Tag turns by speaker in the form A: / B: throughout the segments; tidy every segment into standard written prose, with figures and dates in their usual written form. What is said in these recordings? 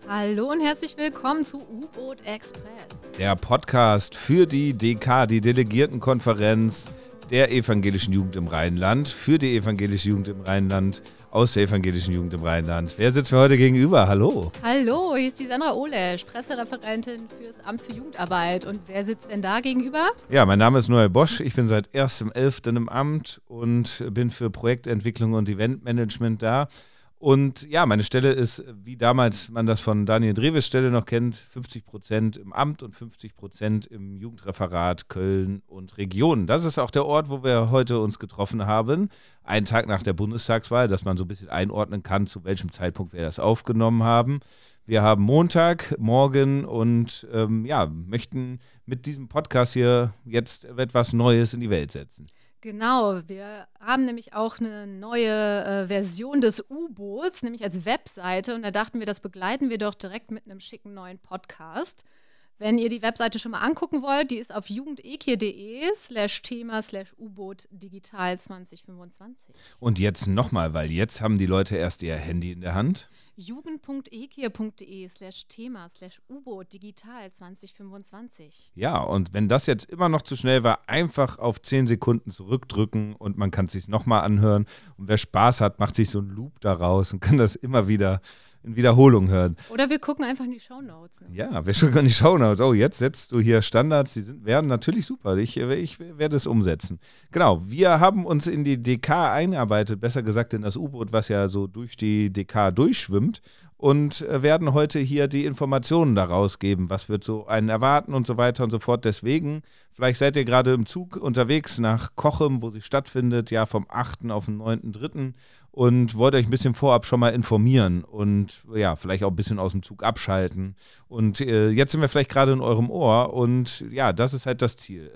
A: Hallo und herzlich willkommen zu U-Boot Express.
B: Der Podcast für die DK, die Delegiertenkonferenz der Evangelischen Jugend im Rheinland, für die Evangelische Jugend im Rheinland, aus der Evangelischen Jugend im Rheinland. Wer sitzt mir heute gegenüber? Hallo.
A: Hallo, hier ist die Sandra Olesch, Pressereferentin fürs Amt für Jugendarbeit. Und wer sitzt denn da gegenüber?
B: Ja, mein Name ist Noel Bosch. Ich bin seit 1.11. im Amt und bin für Projektentwicklung und Eventmanagement da. Und ja, meine Stelle ist, wie damals man das von Daniel Dreves Stelle noch kennt, 50% im Amt und 50% im Jugendreferat Köln und Region. Das ist auch der Ort, wo wir heute uns getroffen haben, einen Tag nach der Bundestagswahl, dass man so ein bisschen einordnen kann, zu welchem Zeitpunkt wir das aufgenommen haben. Wir haben Montagmorgen und möchten mit diesem Podcast hier jetzt etwas Neues in die Welt setzen.
A: Genau, wir haben nämlich auch eine neue Version des U-Boots, nämlich als Webseite. Und da dachten wir, das begleiten wir doch direkt mit einem schicken neuen Podcast. Wenn ihr die Webseite schon mal angucken wollt, die ist auf jugendekir.de/thema/U-Boot digital 2025.
B: Und jetzt nochmal, weil jetzt haben die Leute erst ihr Handy in der Hand.
A: jugend.ekir.de/thema/U-Boot digital 2025.
B: Ja, und wenn das jetzt immer noch zu schnell war, einfach auf 10 Sekunden zurückdrücken und man kann es sich nochmal anhören. Und wer Spaß hat, macht sich so einen Loop daraus und kann das immer wieder in Wiederholung hören.
A: Oder wir gucken einfach in die Shownotes. Ne?
B: Ja, wir gucken in die Shownotes. Oh, jetzt setzt du hier Standards, werden natürlich super. Ich werde es umsetzen. Genau, wir haben uns in die DK eingearbeitet, besser gesagt in das U-Boot, was ja so durch die DK durchschwimmt, und werden heute hier die Informationen daraus geben, was wird so einen erwarten und so weiter und so fort. Deswegen, vielleicht seid ihr gerade im Zug unterwegs nach Cochem, wo sie stattfindet, ja vom 8. auf den 9.3. und wollt euch ein bisschen vorab schon mal informieren und ja, vielleicht auch ein bisschen aus dem Zug abschalten. Und jetzt sind wir vielleicht gerade in eurem Ohr und ja, das ist halt das Ziel.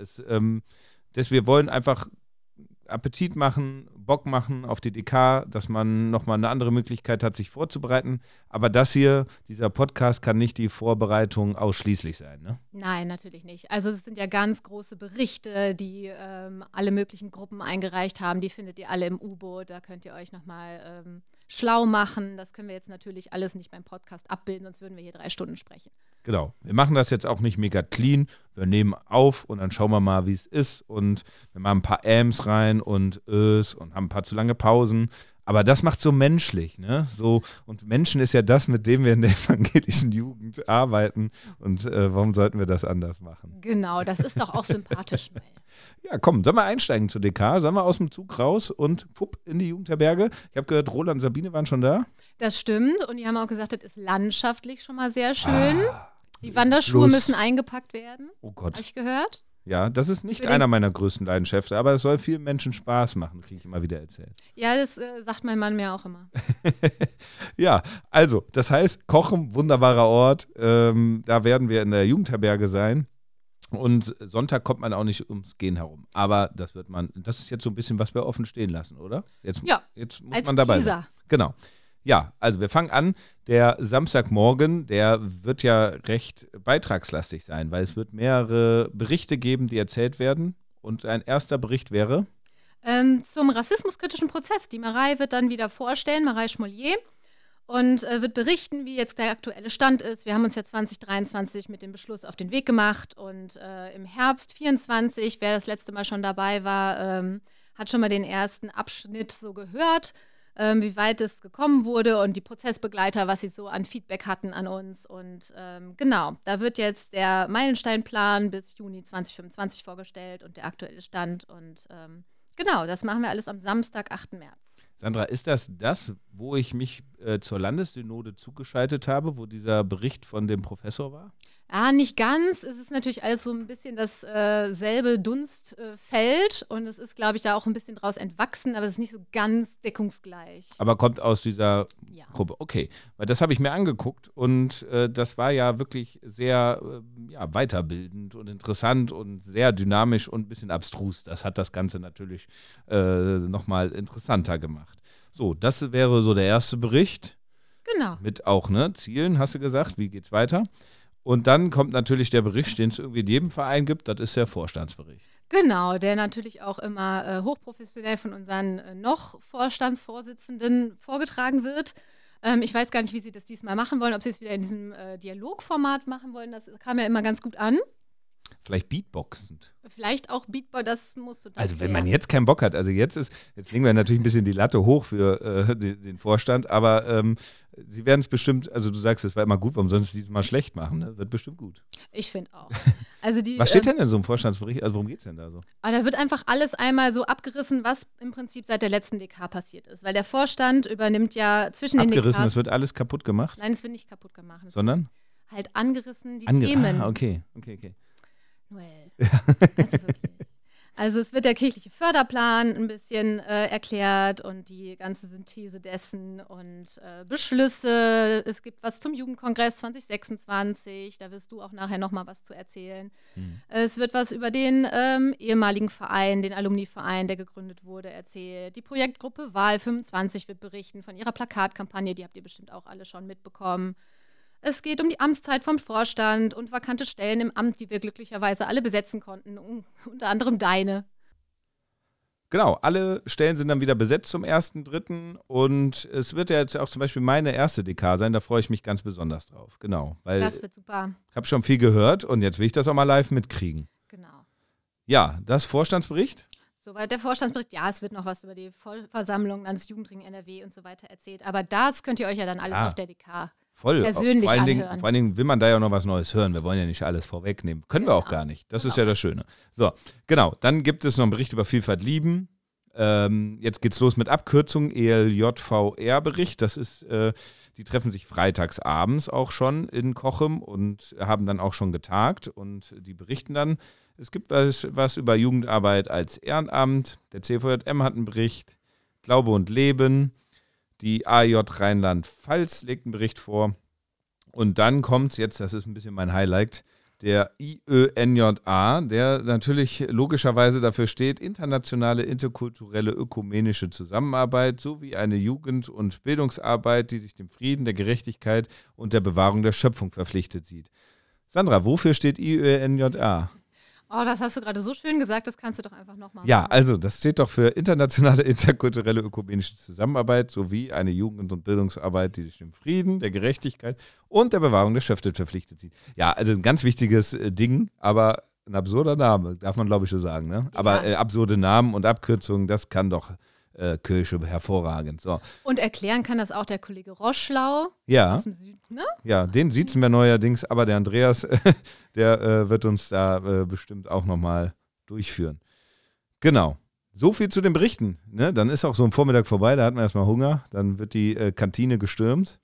B: Wir wollen einfach Appetit machen, Bock machen auf die DK, dass man nochmal eine andere Möglichkeit hat, sich vorzubereiten. Aber dieser Podcast kann nicht die Vorbereitung ausschließlich sein, ne?
A: Nein, natürlich nicht. Also es sind ja ganz große Berichte, die alle möglichen Gruppen eingereicht haben. Die findet ihr alle im U-Boot. Da könnt ihr euch nochmal schlau machen. Das können wir jetzt natürlich alles nicht beim Podcast abbilden, sonst würden wir hier 3 Stunden sprechen.
B: Genau. Wir machen das jetzt auch nicht mega clean. Wir nehmen auf und dann schauen wir mal, wie es ist. Und wir machen ein paar Äms rein und haben ein paar zu lange Pausen. Aber das macht so menschlich, ne? So, und Menschen ist ja das, mit dem wir in der evangelischen Jugend arbeiten. Und warum sollten wir das anders machen?
A: Genau, das ist doch auch sympathisch, Noel.
B: Ja, komm, sollen wir einsteigen zur DK? Sollen wir aus dem Zug raus und in die Jugendherberge? Ich habe gehört, Roland und Sabine waren schon da.
A: Das stimmt. Und die haben auch gesagt, das ist landschaftlich schon mal sehr schön. Die Wanderschuhe müssen eingepackt werden.
B: Oh Gott.
A: Habe ich gehört.
B: Ja, das ist nicht einer meiner größten Leidenschaften, aber es soll vielen Menschen Spaß machen, kriege ich immer wieder erzählt.
A: Ja, das sagt mein Mann mir auch immer.
B: Ja, also, das heißt, Cochem, wunderbarer Ort. Da werden wir in der Jugendherberge sein. Und Sonntag kommt man auch nicht ums Gehen herum. Aber das ist jetzt so ein bisschen, was wir offen stehen lassen, oder? Jetzt muss
A: als
B: man dabei
A: Teaser.
B: sein. Genau. Ja, also wir fangen an. Der Samstagmorgen, der wird ja recht beitragslastig sein, weil es wird mehrere Berichte geben, die erzählt werden. Und ein erster Bericht wäre?
A: Zum rassismuskritischen Prozess. Die Marei wird dann wieder vorstellen, Marei Schmollier, und wird berichten, wie jetzt der aktuelle Stand ist. Wir haben uns ja 2023 mit dem Beschluss auf den Weg gemacht und im Herbst 2024, wer das letzte Mal schon dabei war, hat schon mal den ersten Abschnitt so gehört, wie weit es gekommen wurde und die Prozessbegleiter, was sie so an Feedback hatten an uns. Und genau, da wird jetzt der Meilensteinplan bis Juni 2025 vorgestellt und der aktuelle Stand. Und genau, das machen wir alles am Samstag, 8. März.
B: Sandra, ist das, wo ich mich zur Landessynode zugeschaltet habe, wo dieser Bericht von dem Professor war?
A: Ja, nicht ganz. Es ist natürlich alles so ein bisschen dasselbe Dunstfeld und es ist, glaube ich, da auch ein bisschen draus entwachsen, aber es ist nicht so ganz deckungsgleich.
B: Aber kommt aus dieser Gruppe. Okay, weil das habe ich mir angeguckt und das war ja wirklich sehr weiterbildend und interessant und sehr dynamisch und ein bisschen abstrus. Das hat das Ganze natürlich nochmal interessanter gemacht. So, das wäre so der erste Bericht.
A: Genau.
B: Mit auch, Zielen, hast du gesagt, wie geht's weiter? Und dann kommt natürlich der Bericht, den es irgendwie in jedem Verein gibt, das ist der Vorstandsbericht.
A: Genau, der natürlich auch immer hochprofessionell von unseren noch Vorstandsvorsitzenden vorgetragen wird. Ich weiß gar nicht, wie sie das diesmal machen wollen, ob sie es wieder in diesem Dialogformat machen wollen. Das kam ja immer ganz gut an.
B: Vielleicht beatboxend.
A: Vielleicht auch Beatbox, das musst du dann
B: Also wenn man jetzt keinen Bock hat, also jetzt legen wir natürlich ein bisschen die Latte hoch für den Vorstand, aber sie werden es bestimmt, also du sagst, es war immer gut, warum sollen sie es dieses Mal schlecht machen? Ne? Wird bestimmt gut.
A: Ich finde auch. Also
B: was steht denn in so einem Vorstandsbericht? Also worum geht es denn da so?
A: Da wird einfach alles einmal so abgerissen, was im Prinzip seit der letzten DK passiert ist. Weil der Vorstand übernimmt ja zwischen den DKs.
B: Abgerissen, es wird alles kaputt gemacht?
A: Nein, es wird nicht kaputt gemacht.
B: Sondern?
A: Halt angerissen, die Themen.
B: Okay.
A: Noel. Also wirklich. Also es wird der kirchliche Förderplan ein bisschen erklärt und die ganze Synthese dessen und Beschlüsse. Es gibt was zum Jugendkongress 2026, da wirst du auch nachher nochmal was zu erzählen. Es wird was über den ehemaligen Verein, den Alumni-Verein, der gegründet wurde, erzählt. Die Projektgruppe Wahl 25 wird berichten von ihrer Plakatkampagne, die habt ihr bestimmt auch alle schon mitbekommen. Es geht um die Amtszeit vom Vorstand und vakante Stellen im Amt, die wir glücklicherweise alle besetzen konnten, unter anderem deine.
B: Genau, alle Stellen sind dann wieder besetzt zum 1.3. und es wird ja jetzt auch zum Beispiel meine erste DK sein, da freue ich mich ganz besonders drauf. Genau, weil
A: das wird super.
B: Ich habe schon viel gehört und jetzt will ich das auch mal live mitkriegen.
A: Genau.
B: Ja, das Vorstandsbericht?
A: Soweit der Vorstandsbericht, ja, es wird noch was über die Vollversammlung ans Jugendring NRW und so weiter erzählt, aber das könnt ihr euch ja dann alles auf der DK persönlich anhören.
B: Vor allen Dingen will man da ja noch was Neues hören. Wir wollen ja nicht alles vorwegnehmen. Können wir auch gar nicht. Das ist ja das Schöne. So, genau. Dann gibt es noch einen Bericht über Vielfalt lieben. Jetzt geht's los mit Abkürzung, ELJVR-Bericht. Das ist, die treffen sich freitags abends auch schon in Cochem und haben dann auch schon getagt und die berichten dann. Es gibt was über Jugendarbeit als Ehrenamt. Der CVJM hat einen Bericht. Glaube und Leben. Die AJ Rheinland-Pfalz legt einen Bericht vor. Und dann kommt jetzt, das ist ein bisschen mein Highlight, der IÖNJA, der natürlich logischerweise dafür steht, internationale, interkulturelle, ökumenische Zusammenarbeit sowie eine Jugend- und Bildungsarbeit, die sich dem Frieden, der Gerechtigkeit und der Bewahrung der Schöpfung verpflichtet sieht. Sandra, wofür steht IÖNJA?
A: Oh, das hast du gerade so schön gesagt, das kannst du doch einfach nochmal machen.
B: Ja, also das steht doch für internationale, interkulturelle, ökumenische Zusammenarbeit sowie eine Jugend- und Bildungsarbeit, die sich dem Frieden, der Gerechtigkeit und der Bewahrung der Schöpfung verpflichtet sieht. Ja, also ein ganz wichtiges Ding, aber ein absurder Name, darf man glaube ich so sagen. Ne? Ja. Aber absurde Namen und Abkürzungen, das kann doch Kirche hervorragend. So.
A: Und erklären kann das auch der Kollege Roschlau
B: aus dem Süden, ne? Ja, den siezen wir neuerdings, aber der Andreas, der wird uns da bestimmt auch nochmal durchführen. Genau. So viel zu den Berichten. Ne? Dann ist auch so ein Vormittag vorbei, da hat man erstmal Hunger, dann wird die Kantine gestürmt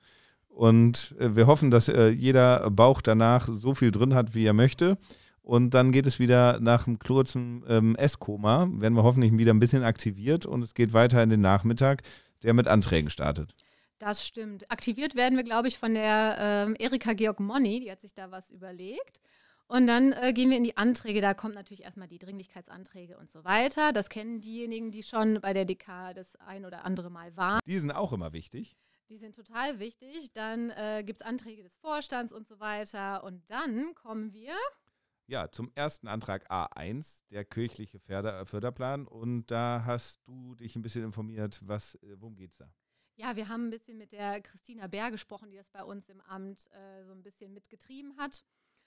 B: und wir hoffen, dass jeder Bauch danach so viel drin hat, wie er möchte. Und dann geht es wieder nach einem kurzen Esskoma, werden wir hoffentlich wieder ein bisschen aktiviert und es geht weiter in den Nachmittag, der mit Anträgen startet.
A: Das stimmt. Aktiviert werden wir, glaube ich, von der Erika Georg-Monni, die hat sich da was überlegt. Und dann gehen wir in die Anträge, da kommt natürlich erstmal die Dringlichkeitsanträge und so weiter. Das kennen diejenigen, die schon bei der DK das ein oder andere Mal waren.
B: Die sind auch immer wichtig.
A: Die sind total wichtig. Dann gibt es Anträge des Vorstands und so weiter. Und dann kommen wir...
B: Ja, zum ersten Antrag A1, der kirchliche Förderplan. Und da hast du dich ein bisschen informiert, worum geht es da?
A: Ja, wir haben ein bisschen mit der Christina Bär gesprochen, die das bei uns im Amt so ein bisschen mitgetrieben hat.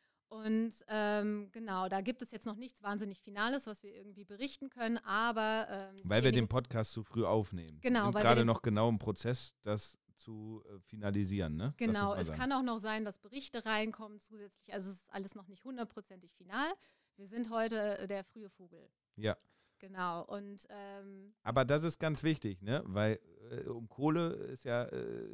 A: Und genau, da gibt es jetzt noch nichts wahnsinnig Finales, was wir irgendwie berichten können, aber...
B: weil wir den Podcast zu früh aufnehmen.
A: Genau.
B: Wir sind gerade noch genau im Prozess, das zu finalisieren, ne?
A: Genau, es kann auch noch sein, dass Berichte reinkommen zusätzlich. Also es ist alles noch nicht 100%ig final. Wir sind heute der frühe Vogel.
B: Ja.
A: Genau. Und,
B: aber das ist ganz wichtig, ne? Weil um Kohle ist ja,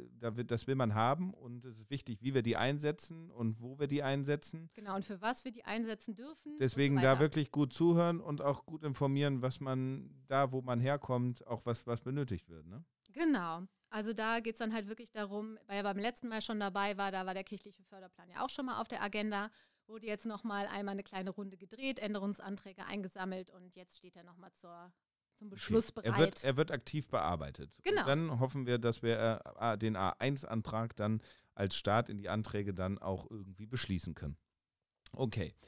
B: das will man haben und es ist wichtig, wie wir die einsetzen und wo wir die einsetzen.
A: Genau, und für was wir die einsetzen dürfen.
B: Deswegen da wirklich gut zuhören und auch gut informieren, was man da, wo man herkommt, auch was benötigt wird, ne?
A: Genau. Also da geht es dann halt wirklich darum, weil er beim letzten Mal schon dabei war, da war der kirchliche Förderplan ja auch schon mal auf der Agenda, wurde jetzt nochmal einmal eine kleine Runde gedreht, Änderungsanträge eingesammelt und jetzt steht er nochmal zum Beschluss bereit.
B: Er wird aktiv bearbeitet.
A: Genau.
B: Und dann hoffen wir, dass wir den A1-Antrag dann als Start in die Anträge dann auch irgendwie beschließen können. Okay.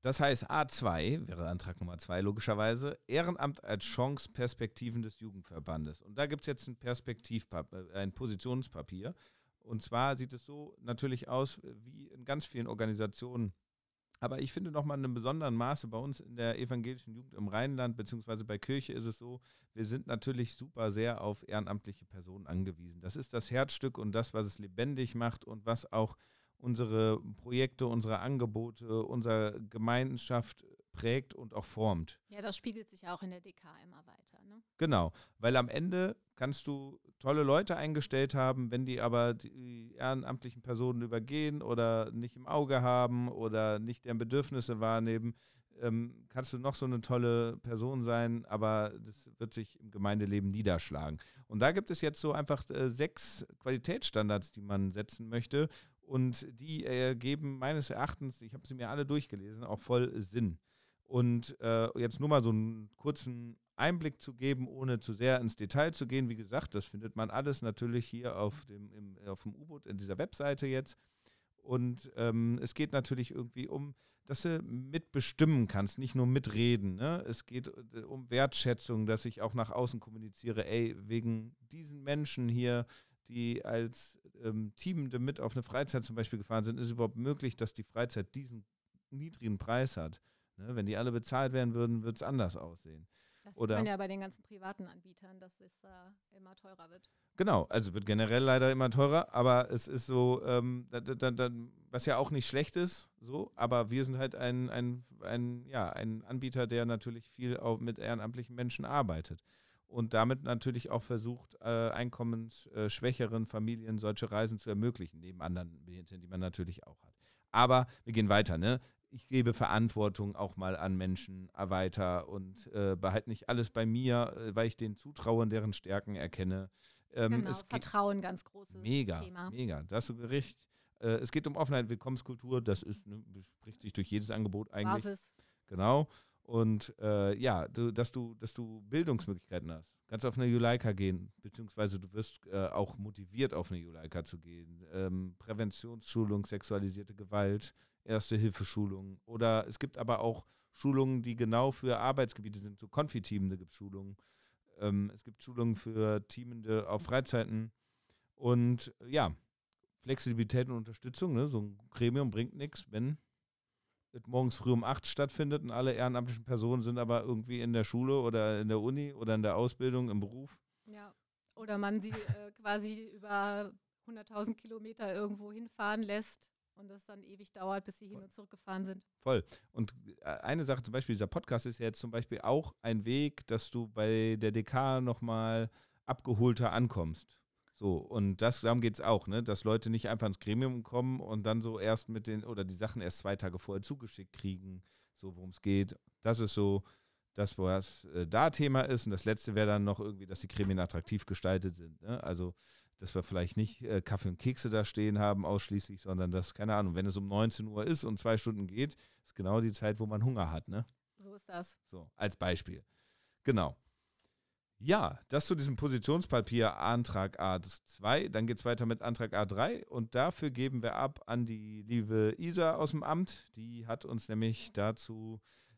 B: Das heißt, A2 wäre Antrag Nummer 2 logischerweise, Ehrenamt als Chance, Perspektiven des Jugendverbandes. Und da gibt es jetzt ein Positionspapier. Und zwar sieht es so natürlich aus wie in ganz vielen Organisationen. Aber ich finde nochmal in einem besonderen Maße bei uns in der evangelischen Jugend im Rheinland, beziehungsweise bei Kirche ist es so, wir sind natürlich super sehr auf ehrenamtliche Personen angewiesen. Das ist das Herzstück und das, was es lebendig macht und was auch unsere Projekte, unsere Angebote, unsere Gemeinschaft prägt und auch formt.
A: Ja, das spiegelt sich auch in der DK immer weiter. Ne?
B: Genau, weil am Ende kannst du tolle Leute eingestellt haben, wenn die aber die ehrenamtlichen Personen übergehen oder nicht im Auge haben oder nicht deren Bedürfnisse wahrnehmen, kannst du noch so eine tolle Person sein, aber das wird sich im Gemeindeleben niederschlagen. Und da gibt es jetzt so einfach 6 Qualitätsstandards, die man setzen möchte und die ergeben meines Erachtens, ich habe sie mir alle durchgelesen, auch voll Sinn. Und jetzt nur mal so einen kurzen Einblick zu geben, ohne zu sehr ins Detail zu gehen. Wie gesagt, das findet man alles natürlich hier auf dem U-Boot in dieser Webseite jetzt. Und es geht natürlich irgendwie um, dass du mitbestimmen kannst, nicht nur mitreden. Ne? Es geht um Wertschätzung, dass ich auch nach außen kommuniziere, wegen diesen Menschen hier, die als Teamende mit auf eine Freizeit zum Beispiel gefahren sind, ist es überhaupt möglich, dass die Freizeit diesen niedrigen Preis hat. Ne? Wenn die alle bezahlt werden würden, würde es anders aussehen.
A: Das sieht man ja bei den ganzen privaten Anbietern, dass es immer teurer wird.
B: Genau, also wird generell leider immer teurer, aber es ist so, was ja auch nicht schlecht ist, so, aber wir sind halt ein Anbieter, der natürlich viel auch mit ehrenamtlichen Menschen arbeitet und damit natürlich auch versucht, einkommensschwächeren Familien solche Reisen zu ermöglichen, neben anderen Medien, die man natürlich auch hat. Aber wir gehen weiter, ne? Ich gebe Verantwortung auch mal an Menschen weiter und behalte nicht alles bei mir, weil ich denen zutraue und deren Stärken erkenne.
A: Genau, Vertrauen, ganz großes Thema.
B: Mega, da hast du recht. Es geht um Offenheit, Willkommenskultur, das ist, spricht sich durch jedes Angebot eigentlich.
A: Basis.
B: Genau. Und dass du Bildungsmöglichkeiten hast. Kannst auf eine Juleika gehen, beziehungsweise du wirst auch motiviert, auf eine Juleika zu gehen. Präventionsschulung, sexualisierte Gewalt, Erste-Hilfe-Schulungen. Oder es gibt aber auch Schulungen, die genau für Arbeitsgebiete sind. So Konfi-Teamende gibt es Schulungen. Es gibt Schulungen für Teamende auf Freizeiten. Und ja, Flexibilität und Unterstützung. Ne? So ein Gremium bringt nichts, wenn morgens früh um 8 stattfindet und alle ehrenamtlichen Personen sind aber irgendwie in der Schule oder in der Uni oder in der Ausbildung, im Beruf.
A: Ja, oder man sie quasi über 100.000 Kilometer irgendwo hinfahren lässt und es dann ewig dauert, bis sie hin und zurück gefahren sind.
B: Voll. Und eine Sache zum Beispiel, dieser Podcast ist ja jetzt zum Beispiel auch ein Weg, dass du bei der DK nochmal abgeholter ankommst. So, und darum geht es auch, ne? Dass Leute nicht einfach ins Gremium kommen und dann so erst oder die Sachen erst 2 Tage vorher zugeschickt kriegen, so worum es geht. Das ist so das, was da Thema ist. Und das Letzte wäre dann noch irgendwie, dass die Gremien attraktiv gestaltet sind. Ne? Also, dass wir vielleicht nicht Kaffee und Kekse da stehen haben ausschließlich, sondern dass, keine Ahnung, wenn es um 19 Uhr ist und 2 Stunden geht, ist genau die Zeit, wo man Hunger hat. Ne?
A: So ist das.
B: So, als Beispiel. Genau. Ja, das zu diesem Positionspapier Antrag A2. Dann geht es weiter mit Antrag A3 und dafür geben wir ab an die liebe Isa aus dem Amt. Die hat uns nämlich dazu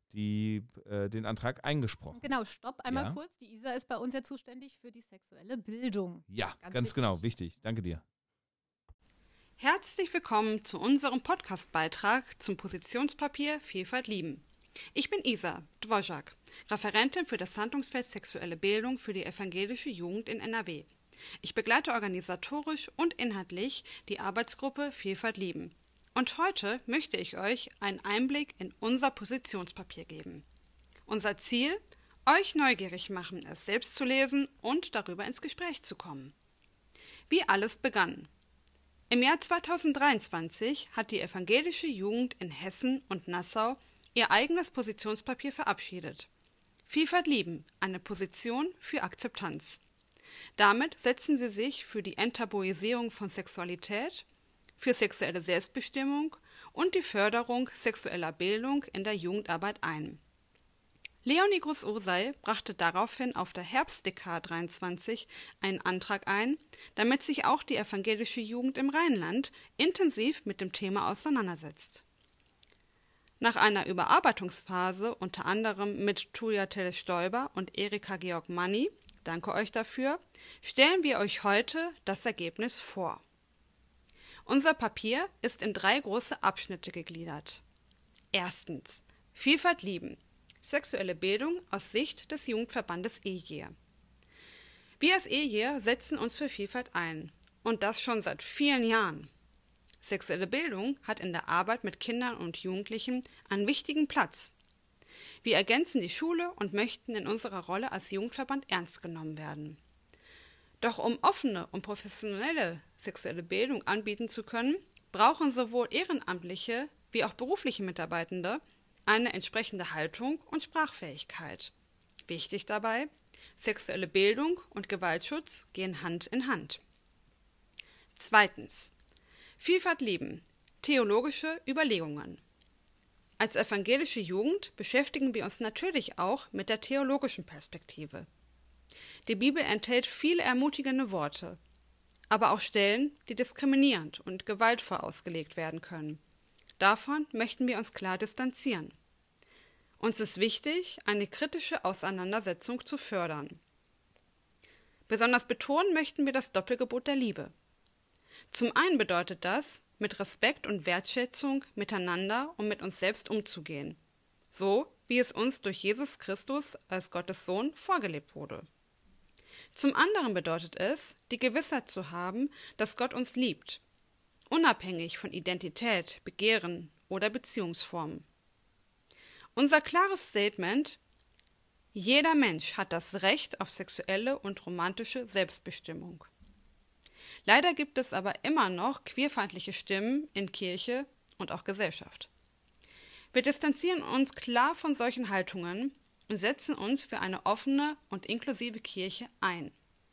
B: den Antrag eingesprochen.
A: Genau, stopp einmal kurz. Die Isa ist bei uns ja zuständig für die sexuelle Bildung.
B: Ja, ganz genau, wichtig. Danke dir.
C: Herzlich willkommen zu unserem Podcast-Beitrag zum Positionspapier Vielfalt lieben. Ich bin Isa Dvořák, Referentin für das Handlungsfeld Sexuelle Bildung für die evangelische Jugend in NRW. Ich begleite organisatorisch und inhaltlich die Arbeitsgruppe Vielfalt lieben. Und heute möchte ich euch einen Einblick in unser Positionspapier geben. Unser Ziel? Euch neugierig machen, es selbst zu lesen und darüber ins Gespräch zu kommen. Wie alles begann. Im Jahr 2023 hat die evangelische Jugend in Hessen und Nassau ihr eigenes Positionspapier verabschiedet. Vielfalt lieben, eine Position für Akzeptanz. Damit setzen sie sich für die Enttabuisierung von Sexualität, für sexuelle Selbstbestimmung und die Förderung sexueller Bildung in der Jugendarbeit ein. Leonie Groß-Osei brachte daraufhin auf der Herbst-DK 23 einen Antrag ein, damit sich auch die evangelische Jugend im Rheinland intensiv mit dem Thema auseinandersetzt. Nach einer Überarbeitungsphase, unter anderem mit Tulia Telle-Stoiber und Erika Georg-Manni, danke euch dafür, stellen wir euch heute das Ergebnis vor. Unser Papier ist in 3 große Abschnitte gegliedert. Erstens: Vielfalt lieben. Sexuelle Bildung aus Sicht des Jugendverbandes EJER. Wir als EJER setzen uns für Vielfalt ein. Und das schon seit vielen Jahren. Sexuelle Bildung hat in der Arbeit mit Kindern und Jugendlichen einen wichtigen Platz. Wir ergänzen die Schule und möchten in unserer Rolle als Jugendverband ernst genommen werden. Doch um offene und professionelle sexuelle Bildung anbieten zu können, brauchen sowohl ehrenamtliche wie auch berufliche Mitarbeitende eine entsprechende Haltung und Sprachfähigkeit. Wichtig dabei: Sexuelle Bildung und Gewaltschutz gehen Hand in Hand. Zweitens: Vielfalt lieben. Theologische Überlegungen. Als evangelische Jugend beschäftigen wir uns natürlich auch mit der theologischen Perspektive. Die Bibel enthält viele ermutigende Worte, aber auch Stellen, die diskriminierend und gewaltvoll ausgelegt werden können. Davon möchten wir uns klar distanzieren. Uns ist wichtig, eine kritische Auseinandersetzung zu fördern. Besonders betonen möchten wir das Doppelgebot der Liebe. Zum einen bedeutet das, mit Respekt und Wertschätzung miteinander und mit uns selbst umzugehen, so wie es uns durch Jesus Christus als Gottes Sohn vorgelebt wurde. Zum anderen bedeutet es, die Gewissheit zu haben, dass Gott uns liebt, unabhängig von Identität, Begehren oder Beziehungsformen. Unser klares Statement: Jeder Mensch hat das Recht auf sexuelle und romantische Selbstbestimmung. Leider gibt es aber immer noch queerfeindliche Stimmen in Kirche und auch Gesellschaft. Wir distanzieren uns klar von solchen Haltungen und setzen uns für eine offene und inklusive Kirche ein.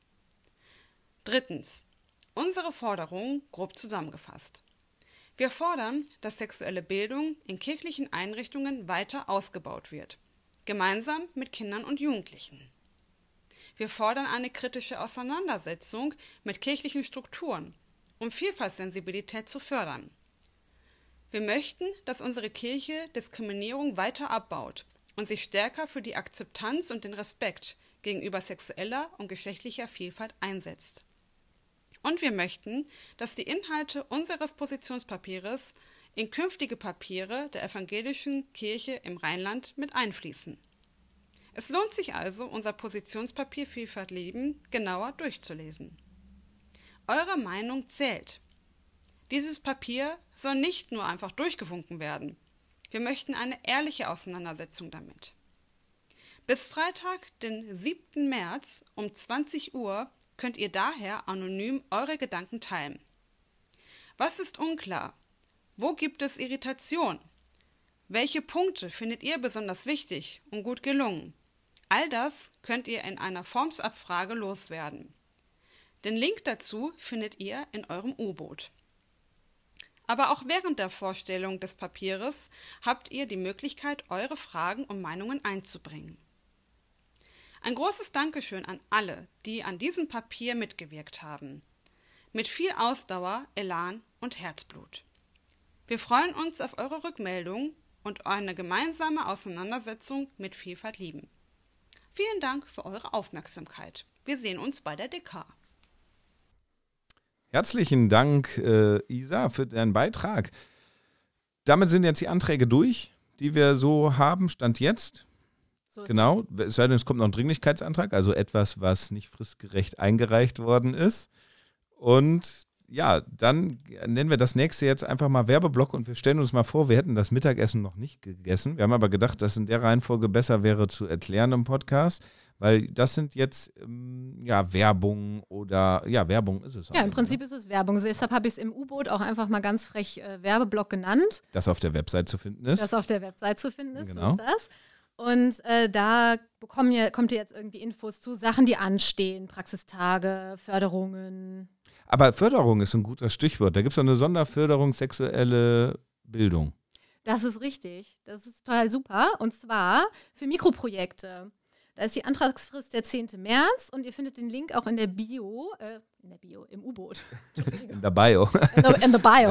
C: Drittens: Unsere Forderungen grob zusammengefasst. Wir fordern, dass sexuelle Bildung in kirchlichen Einrichtungen weiter ausgebaut wird, gemeinsam mit Kindern und Jugendlichen. Wir fordern eine kritische Auseinandersetzung mit kirchlichen Strukturen, um Vielfaltssensibilität zu fördern. Wir möchten, dass unsere Kirche Diskriminierung weiter abbaut und sich stärker für die Akzeptanz und den Respekt gegenüber sexueller und geschlechtlicher Vielfalt einsetzt. Und wir möchten, dass die Inhalte unseres Positionspapiers in künftige Papiere der evangelischen Kirche im Rheinland mit einfließen. Es lohnt sich also, unser Positionspapier Vielfalt lieben genauer durchzulesen. Eure Meinung zählt. Dieses Papier soll nicht nur einfach durchgewunken werden. Wir möchten eine ehrliche Auseinandersetzung damit. Bis Freitag, den 7. März um 20 Uhr könnt ihr daher anonym eure Gedanken teilen. Was ist unklar? Wo gibt es Irritation? Welche Punkte findet ihr besonders wichtig und gut gelungen? All das könnt ihr in einer Formsabfrage loswerden. Den Link dazu findet ihr in eurem U-Boot. Aber auch während der Vorstellung des Papieres habt ihr die Möglichkeit, eure Fragen und Meinungen einzubringen. Ein großes Dankeschön an alle, die an diesem Papier mitgewirkt haben. Mit viel Ausdauer, Elan und Herzblut. Wir freuen uns auf eure Rückmeldung und eine gemeinsame Auseinandersetzung mit Vielfalt lieben. Vielen Dank für eure Aufmerksamkeit. Wir sehen uns bei der DK.
B: Herzlichen Dank, Isa, für deinen Beitrag. Damit sind jetzt die Anträge durch, die wir so haben, Stand jetzt. So genau, es sei denn, es kommt noch ein Dringlichkeitsantrag, also etwas, was nicht fristgerecht eingereicht worden ist. Und ja, dann nennen wir das nächste jetzt einfach mal Werbeblock und wir stellen uns mal vor, wir hätten das Mittagessen noch nicht gegessen. Wir haben aber gedacht, dass in der Reihenfolge besser wäre zu erklären im Podcast, weil das sind jetzt Werbung oder, Werbung ist es auch.
A: Ja, im Prinzip ist es Werbung. Deshalb habe ich es im U-Boot auch einfach mal ganz frech Werbeblock genannt.
B: Das auf der Website zu finden ist.
A: Genau. So ist das. Und da kommt ihr jetzt irgendwie Infos zu Sachen, die anstehen, Praxistage, Förderungen.
B: Aber Förderung ist ein guter Stichwort. Da gibt es doch eine Sonderförderung sexuelle Bildung.
A: Das ist richtig. Das ist total super. Und zwar für Mikroprojekte. Da ist die Antragsfrist der 10. März und ihr findet den Link auch in der Bio, im U-Boot.
B: In der Bio.
A: In the Bio. Ja.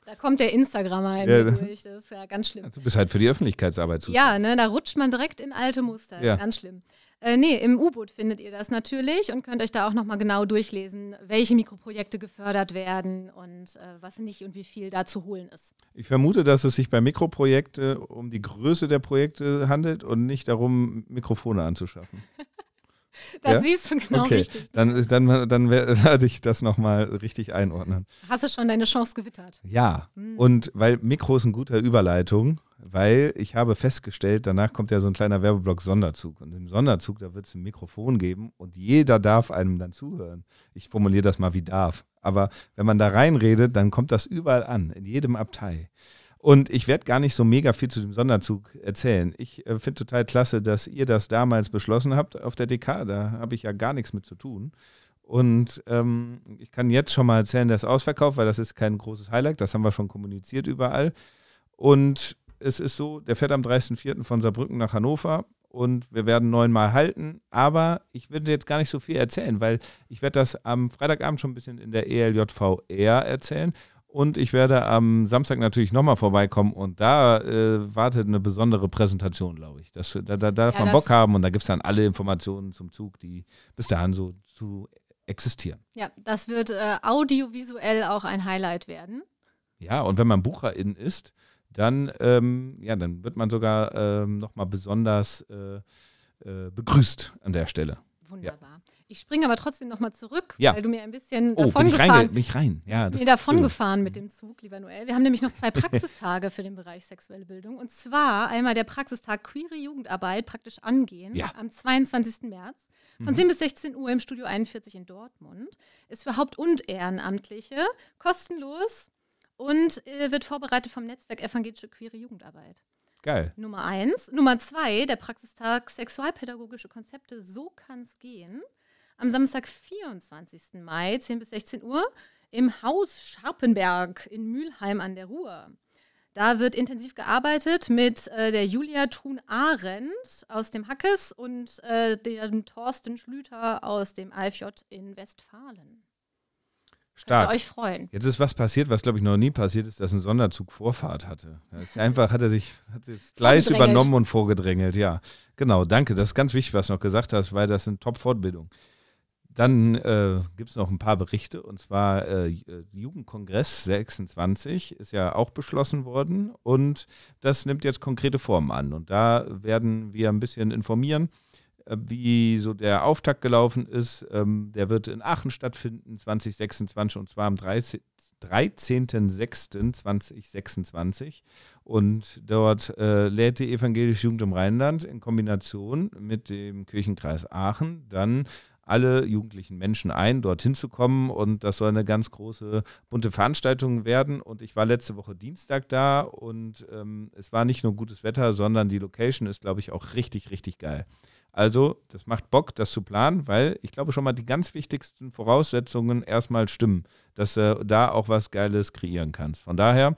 A: Da kommt der Instagrammer in mir durch. Das ist ja ganz schlimm.
B: Du bist halt für die Öffentlichkeitsarbeit zuständig.
A: Ja, ne, da rutscht man direkt in alte Muster. Das ist ganz schlimm. Nee, im U-Boot findet ihr das natürlich und könnt euch da auch nochmal genau durchlesen, welche Mikroprojekte gefördert werden und was nicht und wie viel da zu holen ist.
B: Ich vermute, dass es sich bei Mikroprojekten um die Größe der Projekte handelt und nicht darum, Mikrofone anzuschaffen.
A: Das siehst du genau richtig.
B: Dann werde ich das nochmal richtig einordnen.
A: Hast du schon deine Chance gewittert?
B: Ja, und weil Mikro ist eine gute Überleitung, weil ich habe festgestellt, danach kommt ja so ein kleiner Werbeblock Sonderzug. Und im Sonderzug, da wird es ein Mikrofon geben und jeder darf einem dann zuhören. Ich formuliere das mal wie darf. Aber wenn man da reinredet, dann kommt das überall an, in jedem Abteil. Und ich werde gar nicht so mega viel zu dem Sonderzug erzählen. Ich finde total klasse, dass ihr das damals beschlossen habt auf der DK. Da habe ich ja gar nichts mit zu tun. Und ich kann jetzt schon mal erzählen, der ist ausverkauft, weil das ist kein großes Highlight. Das haben wir schon kommuniziert überall. Und es ist so, der fährt am 30.04. von Saarbrücken nach Hannover. Und wir werden 9-mal halten. Aber ich würde jetzt gar nicht so viel erzählen, weil ich werde das am Freitagabend schon ein bisschen in der ELJVR erzählen. Und ich werde am Samstag natürlich nochmal vorbeikommen und da wartet eine besondere Präsentation, glaube ich. Da darf man Bock haben und da gibt es dann alle Informationen zum Zug, die bis dahin so zu existieren.
A: Ja, das wird audiovisuell auch ein Highlight werden.
B: Ja, und wenn man Bucherin ist, dann wird man sogar nochmal besonders begrüßt an der Stelle.
A: Wunderbar. Ja. Ich springe aber trotzdem nochmal zurück, weil du mir ein bisschen
B: davongefahren bist.
A: Mit dem Zug, lieber Noel. Wir haben nämlich noch 2 Praxistage für den Bereich sexuelle Bildung. Und zwar einmal der Praxistag Queere Jugendarbeit praktisch angehen am 22. März von 10 bis 16 Uhr im Studio 41 in Dortmund. Ist für Haupt- und Ehrenamtliche kostenlos und wird vorbereitet vom Netzwerk Evangelische Queere Jugendarbeit.
B: Geil.
A: Nummer 1. Nummer 2, der Praxistag Sexualpädagogische Konzepte, so kann's gehen. Am Samstag, 24. Mai, 10 bis 16 Uhr, im Haus Scharpenberg in Mülheim an der Ruhr. Da wird intensiv gearbeitet mit der Julia Thun-Arendt aus dem Hackes und dem Thorsten Schlüter aus dem AFJ in Westfalen.
B: Stark.
A: Könnt ihr euch freuen.
B: Jetzt ist was passiert, was glaube ich noch nie passiert ist, dass ein Sonderzug Vorfahrt hatte. Da ist einfach, hat das Gleis übernommen und vorgedrängelt. Ja, genau, danke. Das ist ganz wichtig, was du noch gesagt hast, weil das sind Top-Fortbildungen. Dann gibt es noch ein paar Berichte, und zwar Jugendkongress 26 ist ja auch beschlossen worden und das nimmt jetzt konkrete Formen an. Und da werden wir ein bisschen informieren, wie so der Auftakt gelaufen ist. Der wird in Aachen stattfinden, 2026, und zwar am 13.06.2026. Und dort lädt die Evangelische Jugend im Rheinland in Kombination mit dem Kirchenkreis Aachen dann alle jugendlichen Menschen ein, dorthin zu kommen, und das soll eine ganz große, bunte Veranstaltung werden. Und ich war letzte Woche Dienstag da und es war nicht nur gutes Wetter, sondern die Location ist, glaube ich, auch richtig, richtig geil. Also, das macht Bock, das zu planen, weil ich glaube schon mal die ganz wichtigsten Voraussetzungen erstmal stimmen, dass du da auch was Geiles kreieren kannst. Von daher,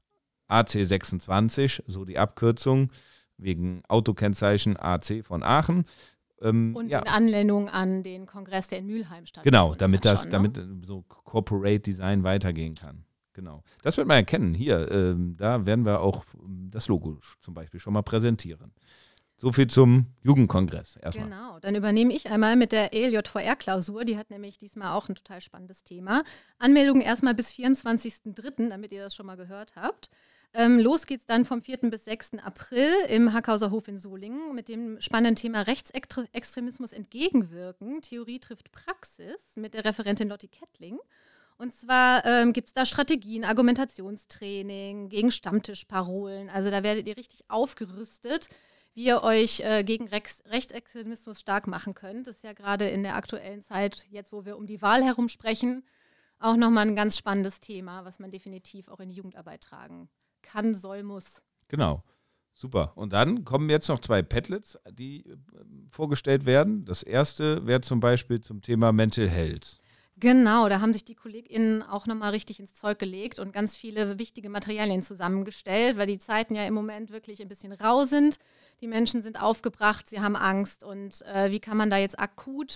B: AC26, so die Abkürzung, wegen Autokennzeichen AC von Aachen.
A: Und in Anlehnung an den Kongress, der in Mülheim stattfindet.
B: Genau, damit so Corporate Design weitergehen kann. Genau. Das wird man erkennen. Hier, da werden wir auch das Logo zum Beispiel schon mal präsentieren. So viel zum Jugendkongress erstmal.
A: Genau, dann übernehme ich einmal mit der ELJVR-Klausur. Die hat nämlich diesmal auch ein total spannendes Thema. Anmeldung erstmal bis 24.03., damit ihr das schon mal gehört habt. Los geht's dann vom 4. bis 6. April im Hackhauser Hof in Solingen mit dem spannenden Thema Rechtsextremismus entgegenwirken. Theorie trifft Praxis mit der Referentin Lotti Kettling. Und zwar gibt es da Strategien, Argumentationstraining gegen Stammtischparolen. Also da werdet ihr richtig aufgerüstet, wie ihr euch gegen Rechtsextremismus stark machen könnt. Das ist ja gerade in der aktuellen Zeit, jetzt wo wir um die Wahl herum sprechen, auch nochmal ein ganz spannendes Thema, was man definitiv auch in die Jugendarbeit tragen kann, soll, muss.
B: Genau, super. Und dann kommen jetzt noch 2 Padlets, die vorgestellt werden. Das erste wäre zum Beispiel zum Thema Mental Health.
A: Genau, da haben sich die KollegInnen auch nochmal richtig ins Zeug gelegt und ganz viele wichtige Materialien zusammengestellt, weil die Zeiten ja im Moment wirklich ein bisschen rau sind. Die Menschen sind aufgebracht, sie haben Angst, und wie kann man da jetzt akut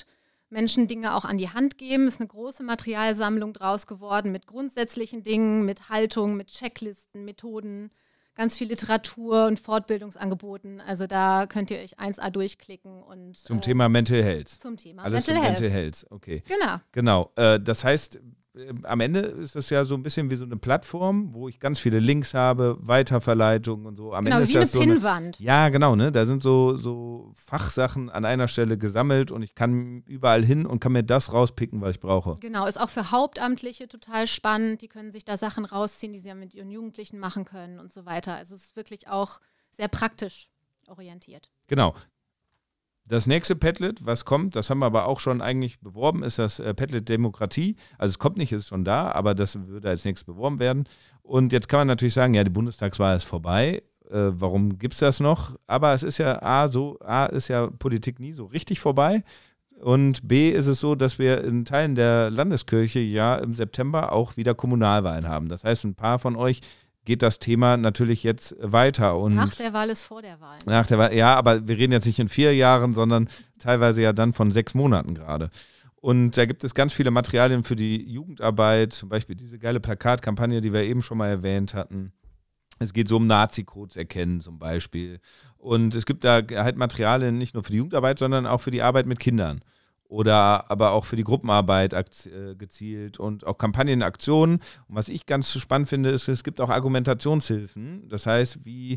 A: Menschen Dinge auch an die Hand geben. Es ist eine große Materialsammlung draus geworden mit grundsätzlichen Dingen, mit Haltung, mit Checklisten, Methoden, ganz viel Literatur und Fortbildungsangeboten. Also da könnt ihr euch 1A durchklicken. Und
B: zum Thema Mental Health.
A: Zum Thema
B: Alles
A: Mental Health.
B: Mental Health, okay.
A: Genau.
B: Das heißt, am Ende ist das ja so ein bisschen wie so eine Plattform, wo ich ganz viele Links habe, Weiterverleitungen und so. Am Ende ist
A: wie eine
B: das so
A: Pinnwand.
B: Ja, genau, ne? Da sind so Fachsachen an einer Stelle gesammelt und ich kann überall hin und kann mir das rauspicken, was ich brauche.
A: Genau, ist auch für Hauptamtliche total spannend. Die können sich da Sachen rausziehen, die sie ja mit ihren Jugendlichen machen können und so weiter. Also es ist wirklich auch sehr praktisch orientiert.
B: Genau. Das nächste Padlet, was kommt, das haben wir aber auch schon eigentlich beworben, ist das Padlet Demokratie. Also es kommt nicht, es ist schon da, aber das würde als nächstes beworben werden. Und jetzt kann man natürlich sagen, ja, die Bundestagswahl ist vorbei. Warum gibt es das noch? Aber es ist ja A ist ja Politik nie so richtig vorbei. Und B ist es so, dass wir in Teilen der Landeskirche ja im September auch wieder Kommunalwahlen haben. Das heißt, ein paar von euch geht das Thema natürlich jetzt weiter. Und
A: nach der Wahl ist vor der Wahl.
B: Nach der Wahl, ja, aber wir reden jetzt nicht in 4 Jahren, sondern teilweise ja dann von 6 Monaten gerade. Und da gibt es ganz viele Materialien für die Jugendarbeit, zum Beispiel diese geile Plakatkampagne, die wir eben schon mal erwähnt hatten. Es geht so um Nazi-Codes erkennen zum Beispiel. Und es gibt da halt Materialien nicht nur für die Jugendarbeit, sondern auch für die Arbeit mit Kindern. Oder aber auch für die Gruppenarbeit gezielt und auch Kampagnenaktionen. Und was ich ganz spannend finde, ist, es gibt auch Argumentationshilfen. Das heißt, wie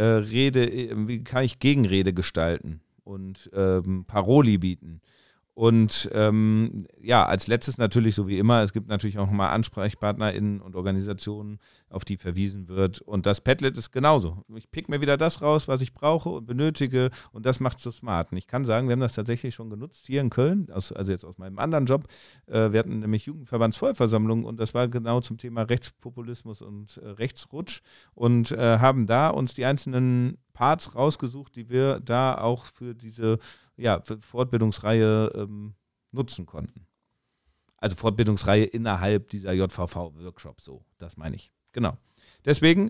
B: kann ich Gegenrede gestalten und Paroli bieten. Und als letztes natürlich, so wie immer, es gibt natürlich auch nochmal AnsprechpartnerInnen und Organisationen, auf die verwiesen wird. Und das Padlet ist genauso. Ich pick mir wieder das raus, was ich brauche und benötige, und das macht so smart. Und ich kann sagen, wir haben das tatsächlich schon genutzt hier in Köln, also jetzt aus meinem anderen Job. Wir hatten nämlich Jugendverbandsvollversammlung und das war genau zum Thema Rechtspopulismus und Rechtsrutsch und haben da uns die einzelnen Parts rausgesucht, die wir da auch für diese Fortbildungsreihe nutzen konnten. Also Fortbildungsreihe innerhalb dieser JVV-Workshops, so, das meine ich. Genau. Deswegen,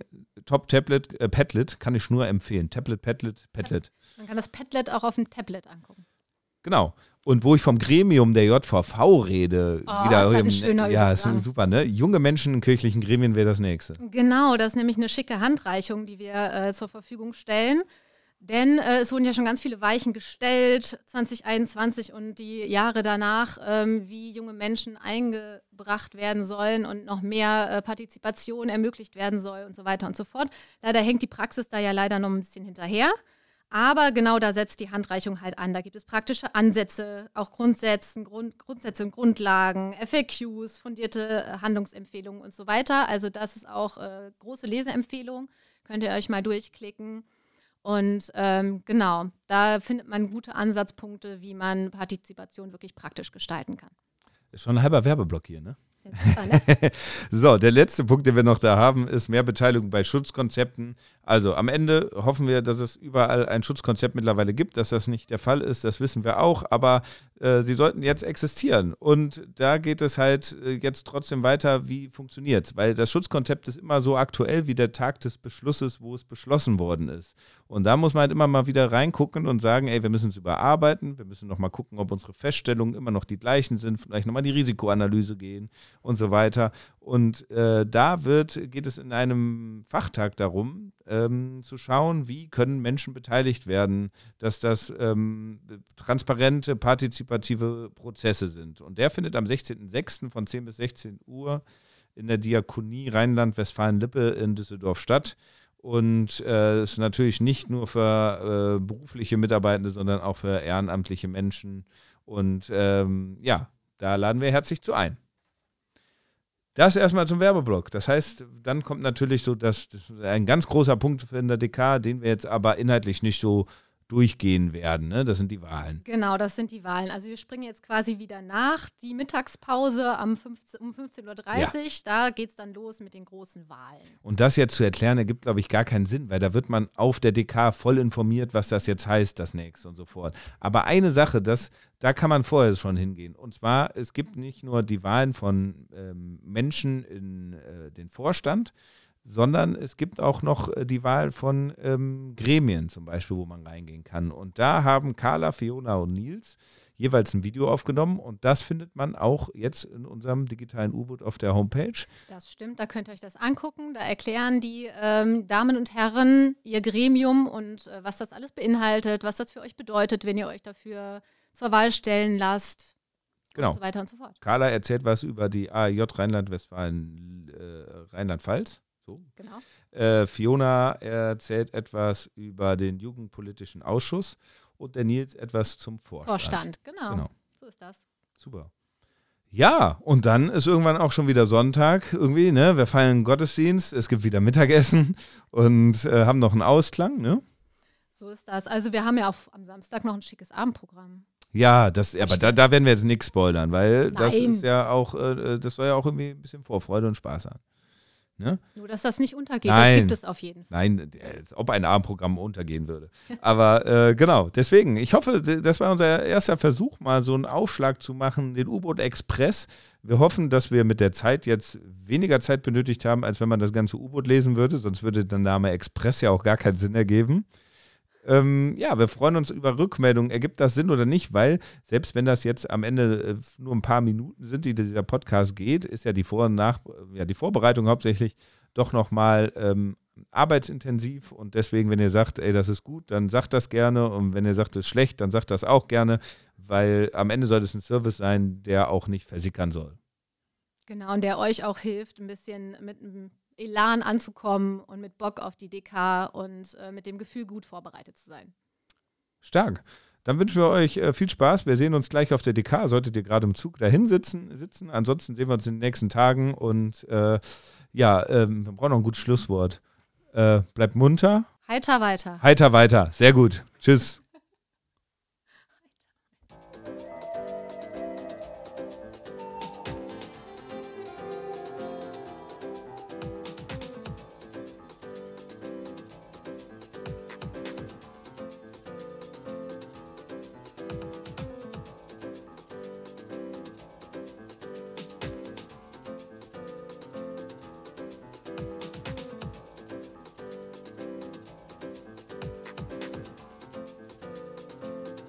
B: Padlet kann ich nur empfehlen. Padlet.
A: Man kann das Padlet auch auf dem Tablet angucken.
B: Genau. Und wo ich vom Gremium der JVV rede,
A: ist halt ein schöner
B: ja,
A: Übergang.
B: ist super, ne? Junge Menschen in kirchlichen Gremien wäre das nächste.
A: Genau, das ist nämlich eine schicke Handreichung, die wir zur Verfügung stellen. Denn es wurden ja schon ganz viele Weichen gestellt, 2021 und die Jahre danach, wie junge Menschen eingebracht werden sollen und noch mehr Partizipation ermöglicht werden soll und so weiter und so fort. Leider hängt die Praxis da ja leider noch ein bisschen hinterher. Aber genau da setzt die Handreichung halt an. Da gibt es praktische Ansätze, auch Grundsätze und Grundlagen, FAQs, fundierte Handlungsempfehlungen und so weiter. Also das ist auch große Leseempfehlung. Könnt ihr euch mal durchklicken. Und genau, da findet man gute Ansatzpunkte, wie man Partizipation wirklich praktisch gestalten kann.
B: Ist schon ein halber Werbeblock hier, ne?
A: Super, ne?
B: So, der letzte Punkt, den wir noch da haben, ist mehr Beteiligung bei Schutzkonzepten. Also am Ende hoffen wir, dass es überall ein Schutzkonzept mittlerweile gibt. Dass das nicht der Fall ist, das wissen wir auch. Aber sie sollten jetzt existieren. Und da geht es halt jetzt trotzdem weiter, wie funktioniert es. Weil das Schutzkonzept ist immer so aktuell wie der Tag des Beschlusses, wo es beschlossen worden ist. Und da muss man halt immer mal wieder reingucken und sagen, ey, wir müssen es überarbeiten. Wir müssen nochmal gucken, ob unsere Feststellungen immer noch die gleichen sind. Vielleicht nochmal die Risikoanalyse gehen und so weiter. Und da geht es in einem Fachtag darum, zu schauen, wie können Menschen beteiligt werden, dass das transparente, partizipative Prozesse sind. Und der findet am 16.06. von 10 bis 16 Uhr in der Diakonie Rheinland-Westfalen-Lippe in Düsseldorf statt. Und ist natürlich nicht nur für berufliche Mitarbeitende, sondern auch für ehrenamtliche Menschen. Und da laden wir herzlich zu ein. Das erstmal zum Werbeblock. Das heißt, dann kommt natürlich so ein ganz großer Punkt in der DK, den wir jetzt aber inhaltlich nicht so durchgehen werden. Ne? Das sind die Wahlen.
A: Genau, das sind die Wahlen. Also wir springen jetzt quasi wieder nach die Mittagspause um 15.30 Uhr. Ja. Da geht es dann los mit den großen Wahlen.
B: Und das jetzt zu erklären, ergibt, glaube ich, gar keinen Sinn, weil da wird man auf der DK voll informiert, was das jetzt heißt, das nächste und so fort. Aber eine Sache, da kann man vorher schon hingehen. Und zwar, es gibt nicht nur die Wahlen von Menschen in den Vorstand, sondern es gibt auch noch die Wahl von Gremien zum Beispiel, wo man reingehen kann. Und da haben Carla, Fiona und Nils jeweils ein Video aufgenommen und das findet man auch jetzt in unserem digitalen U-Boot auf der Homepage.
A: Das stimmt, da könnt ihr euch das angucken. Da erklären die Damen und Herren ihr Gremium und was das alles beinhaltet, was das für euch bedeutet, wenn ihr euch dafür zur Wahl stellen lasst.
B: Genau.
A: Und so weiter und so fort.
B: Carla erzählt was über die AEJ Rheinland-Westfalen, Rheinland-Pfalz. So.
A: Genau.
B: Fiona erzählt etwas über den Jugendpolitischen Ausschuss und der Nils etwas zum Vorstand.
A: Genau. So ist das.
B: Super. Ja, und dann ist irgendwann auch schon wieder Sonntag irgendwie, ne? Wir feiern Gottesdienst, es gibt wieder Mittagessen und haben noch einen Ausklang, ne?
A: So ist das. Also wir haben ja auch am Samstag noch ein schickes Abendprogramm.
B: Ja, aber da werden wir jetzt nichts spoilern, weil das
A: Nein.
B: ist ja auch, das soll ja auch irgendwie ein bisschen Vorfreude und Spaß haben. Ne?
A: Nur, dass das nicht untergeht,
B: Nein.
A: das gibt es auf jeden Fall.
B: Nein, als ob ein Abendprogramm untergehen würde. Aber genau, deswegen, ich hoffe, das war unser erster Versuch, mal so einen Aufschlag zu machen, den U-Boot Express. Wir hoffen, dass wir mit der Zeit jetzt weniger Zeit benötigt haben, als wenn man das ganze U-Boot lesen würde, sonst würde der Name Express ja auch gar keinen Sinn ergeben. Ja, wir freuen uns über Rückmeldungen. Ergibt das Sinn oder nicht? Weil selbst wenn das jetzt am Ende nur ein paar Minuten sind, die dieser Podcast geht, ist ja die Vorbereitung hauptsächlich doch nochmal arbeitsintensiv. Und deswegen, wenn ihr sagt, ey, das ist gut, dann sagt das gerne. Und wenn ihr sagt, das ist schlecht, dann sagt das auch gerne. Weil am Ende soll es ein Service sein, der auch nicht versickern soll.
A: Genau, und der euch auch hilft, ein bisschen mit einem Elan anzukommen und mit Bock auf die DK und mit dem Gefühl, gut vorbereitet zu sein.
B: Stark. Dann wünschen wir euch viel Spaß. Wir sehen uns gleich auf der DK. Solltet ihr gerade im Zug dahin sitzen. Ansonsten sehen wir uns in den nächsten Tagen. Und wir brauchen noch ein gutes Schlusswort. Bleibt munter.
A: Heiter weiter.
B: Heiter weiter. Sehr gut. Tschüss.